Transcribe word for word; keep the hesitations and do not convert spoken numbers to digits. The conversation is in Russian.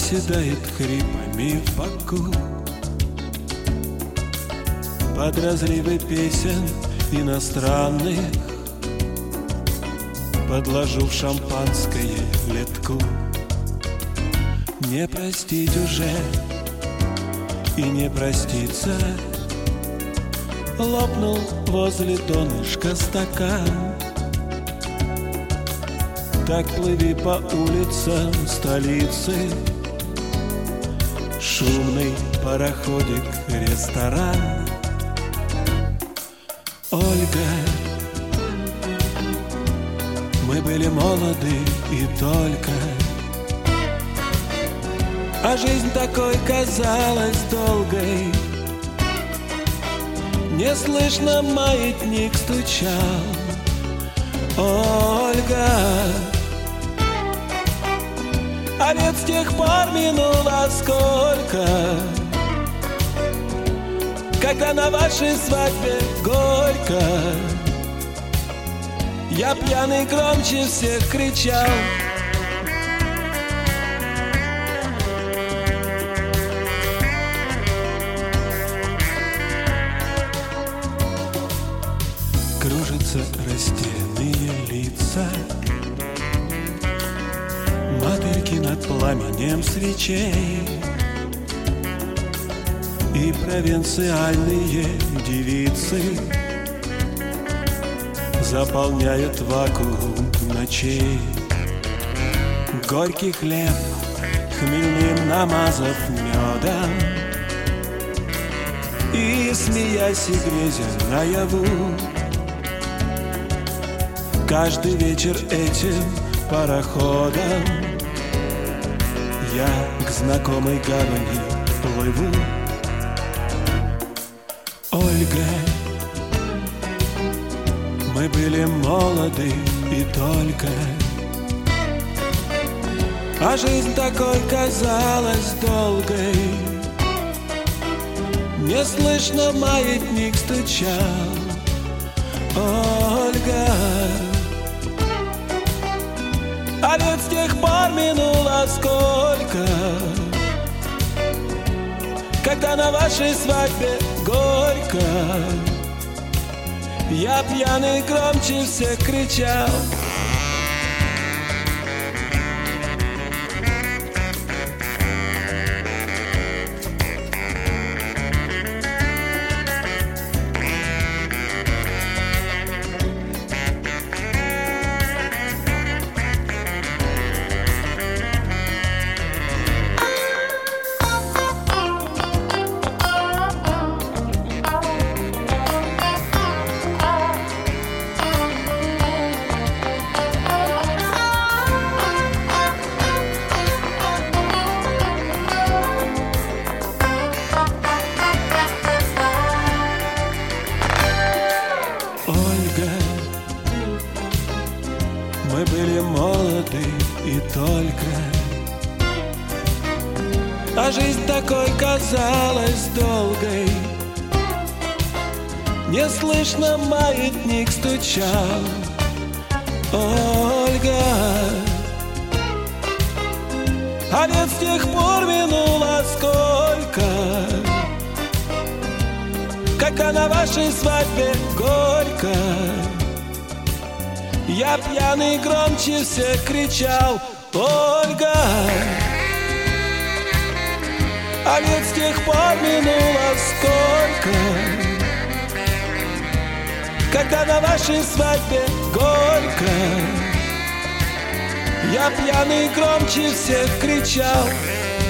оседает хрипами в боку под разливы песен иностранных. Подложу в шампанское летку. Не простить уже и не проститься. Лопнул возле донышка стакан. Так плыви по улицам столицы. Шумный пароходик, ресторан. Ольга, мы были молоды и только, а жизнь такой казалась долгой. Неслышно маятник стучал. Ольга, а ведь с тех пор минуло сколько, когда на вашей свадьбе горько я пьяный громче всех кричал. Кружатся растерянные лица, мотыльки над пламенем свечей, и провинциальные девицы заполняют вакуум ночей. Горький хлеб, хмельным намазав медом, и, смеясь и грезя наяву, каждый вечер этим пароходом я к знакомой гавани плыву. Ольга, мы были молоды и только, а жизнь такой казалась долгой. Неслышно маятник стучал. Ольга, а ведь с тех пор минуло сколько, когда на вашей свадьбе горько я пьяный громче всех кричал. Мы были молоды и только, а жизнь такой казалась долгой. Неслышно маятник стучал. Ольга, а ведь с тех пор минуло сколько, когда на вашей свадьбе горько я пьяный громче всех кричал. Ольга, а ведь с тех пор минуло сколько, когда на вашей свадьбе горько я пьяный громче всех кричал.